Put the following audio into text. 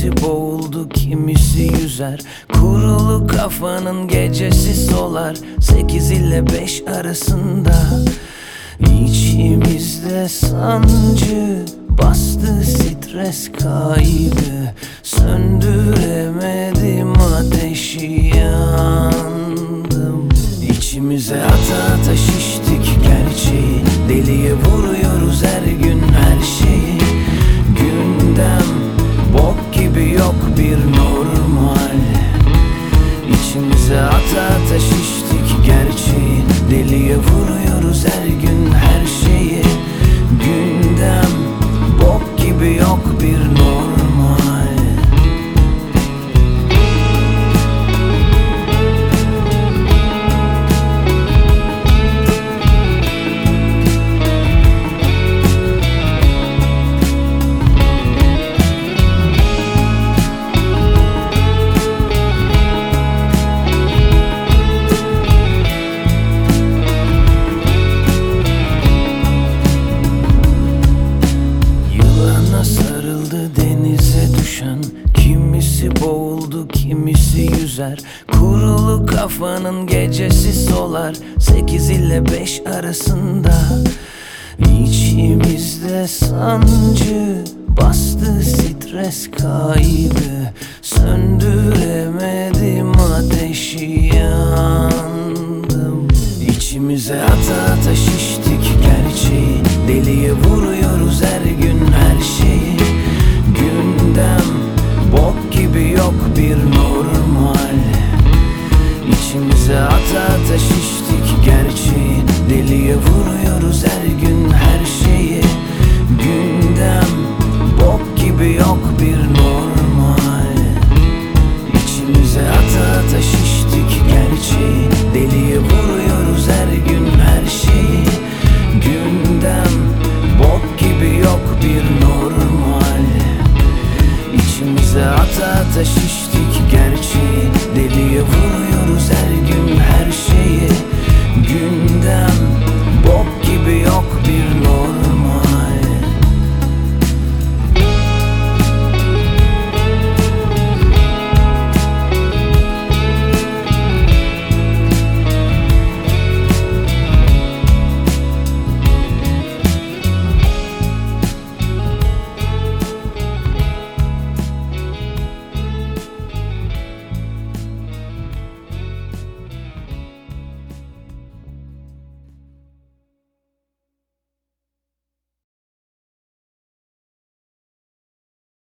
Kimisi boğuldu, kimisi yüzer. Kurulu kafanın gecesi solar. 8 ile 5 arasında. İçimizde sancı bastı, stres kaybı. Söndüremedim ateşi, yandım. İçimize ata ata şiştik gerçeği. Deliye vuruyoruz her gün her şeyi. Gündem bok gibi, yok bir normal. İçimize ata ata şiştik gerçeği. Deliye vuruyoruz her gün her şeyi. Gündem bok gibi, yok bir normal. Denize düşen, kimisi boğuldu, kimisi yüzer. Kurulu kafanın gecesi solar. 8 ile 5 arasında. İçimizde sancı bastı, stres kaybı. Söndüremedim ateşi, yandım. İçimize ata ata şiştik gerçeği. Deliye vuruyoruz her gün her şeyi. Gündem bok gibi, yok bir normal. İçimize ata ata şiştik gerçeği. Deliye vuruyoruz her gün